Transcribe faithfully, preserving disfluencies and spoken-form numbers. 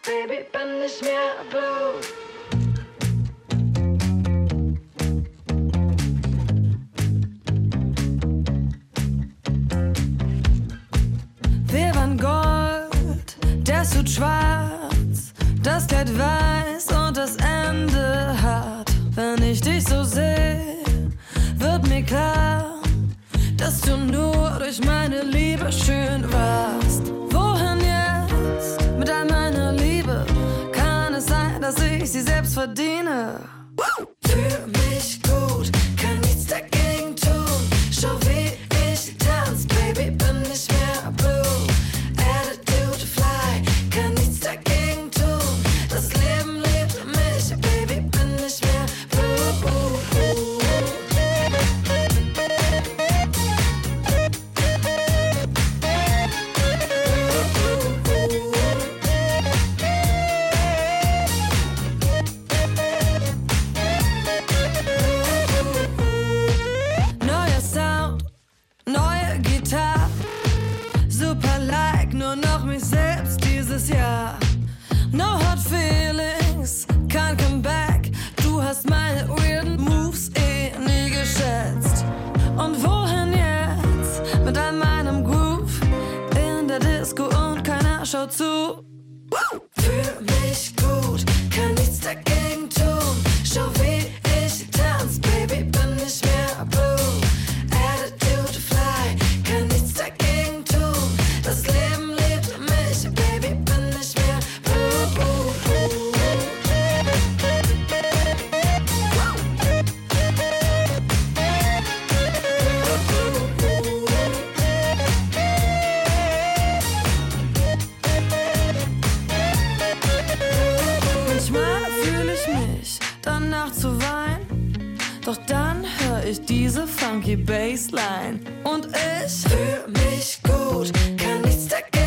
Baby, bin nicht mehr blue. Wir waren Gold, der Suit schwarz, das Kleid weiß und das Ende hart. Wenn ich dich so sehe, wird mir klar, dass du nur durch meine Liebe schön warst. Wohin jetzt mit all meiner Liebe? Kann es sein, dass ich sie selbst verdiene? Für mich gut, kann nichts dagegen tun. Schau, wie ich tanz, Baby, bin nicht mehr blue. Attitude fly, kann nichts dagegen tun. Das Leben lebt mich, Baby, bin nicht mehr blue. Neuer Sound, neue Gitarre, super like, nur noch mich selbst dieses Jahr. No hard feelings, kein Comeback. Du hast meine weirden Moves eh nie geschätzt. Und wohin jetzt mit all meinem Groove? In der Disco und keiner schaut zu. Für mich gut, kann nichts dagegen tun. Schau, wie ich tanz, Baby, bin nicht mehr blue. Attitude fly, kann nichts dagegen tun. Das Leben lebt mich, Baby, bin nicht mehr blue. Manchmal fühle ich mich danach zu weinen, doch dann höre ich diese funky Bassline und ich fühle mich gut, kann nichts dagegen